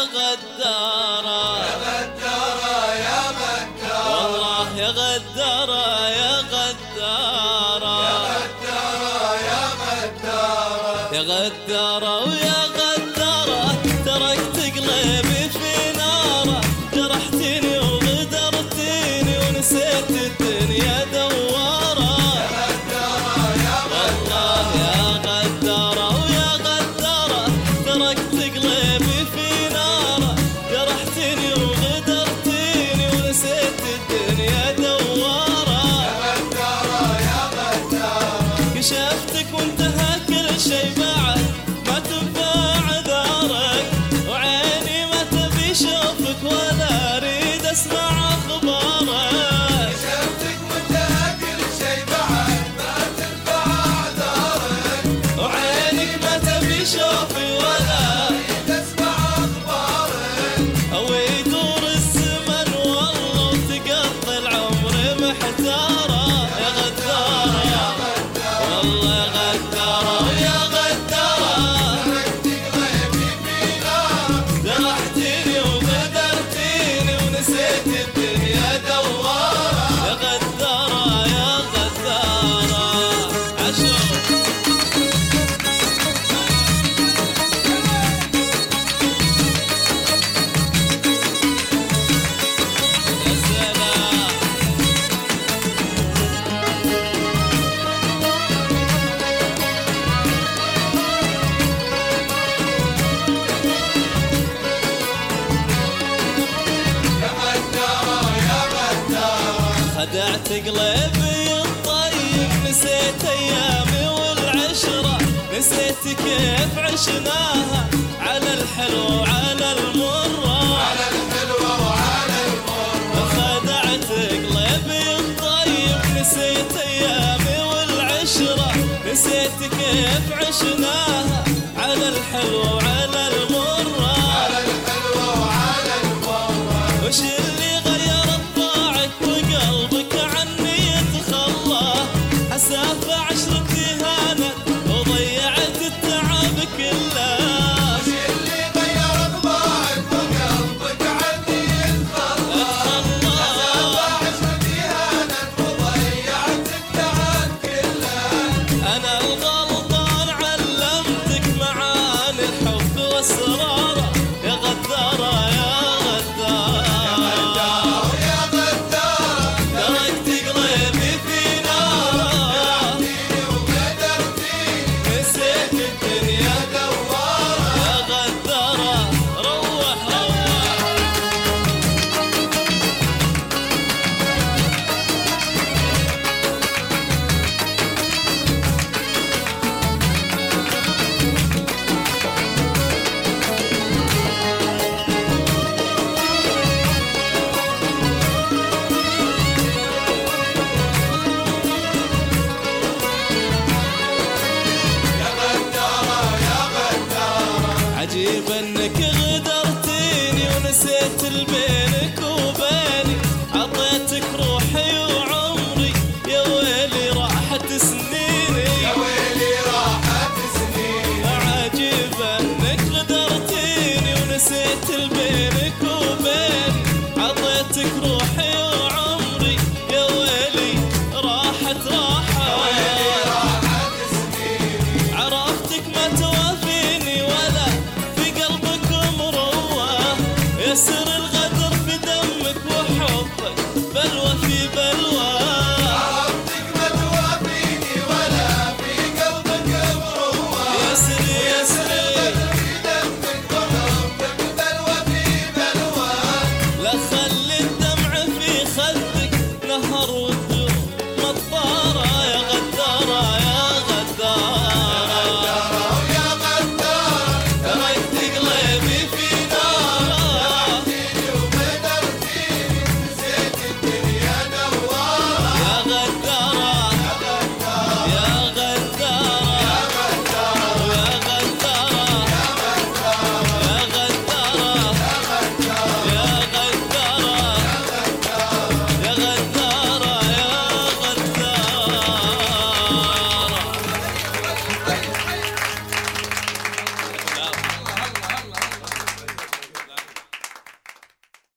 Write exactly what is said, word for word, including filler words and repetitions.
غدارة يا غدارة يا غدارة والله يا غدارة يا غدارة يا غدارة يا غدارة يا غدارة ويا غدارة تركت قلبي في ناره جرحتني وغدرتني ونسيت الدنيا دوارة يا غدارة يا والله يا غدارة ويا غدارة تركت قلبي في ناره جرحتني وغدرتني ونسيت الدنيا دوارة يا غدارة يا غدارة كشفتك وانتهى كل شي بعد ما تنفع عذارك وعيني ما تبي شوفك ولا اريد اسمع اخبارك شفتك وانتهى كل شي بعد ما تنفع اعذارك وعينك ما تبي شوفي ولا اريد اسمع اخبارك او يدور الزمن والله وتقضي العمر محتارة يا غدارة يا غدارة والله يا غدارة يا غدارة تركت قلبي في نارك جرحتني وغدرتني ونسيت الدنيا دوارة يا غدارة يا غدارة عشو يا سلام يا غدارة يا غدارة خدعت قلبي الطيب نسيت ايامي والعشرة نسيت كيف عشناها على الحلو وعلى المرة على الحلوة وعلى المرة خدعت قلبي الطيب نسيت ايامي والعشرة نسيت كيف عشناها على الحلو وعلى المرة على الحلوة وعلى المرة وش اللي غير طباعك وقلبك عني يتخلى حسافة عشرتي هانت وضيعت التعب كله اللي غير طباعك وقلبك عني يتخلى الله عشرتي هانت وضيعت التعب كله انا الغلطان علمتك معاني الحب واسراره يا غدارة يا غدارة يا غدارة تركت قلبي في ناره ديني وقدرتيني نسيت الدنيا دوارة يا غدارة روح روح يا غدارة يا غدارة عجيب انك غدرتيني ونسيت البينك وبيني عطيتك روحي وعمري يا ويلي راحت سنيني يا ويلي راحت سنين عجيب انك غدرتيني ونسيت البينك وبيني عطيتك روحي وعمري يا ويلي راحت راحة راحت سنين عرفتك ما توافيني ولا في قلبك مروة يا سر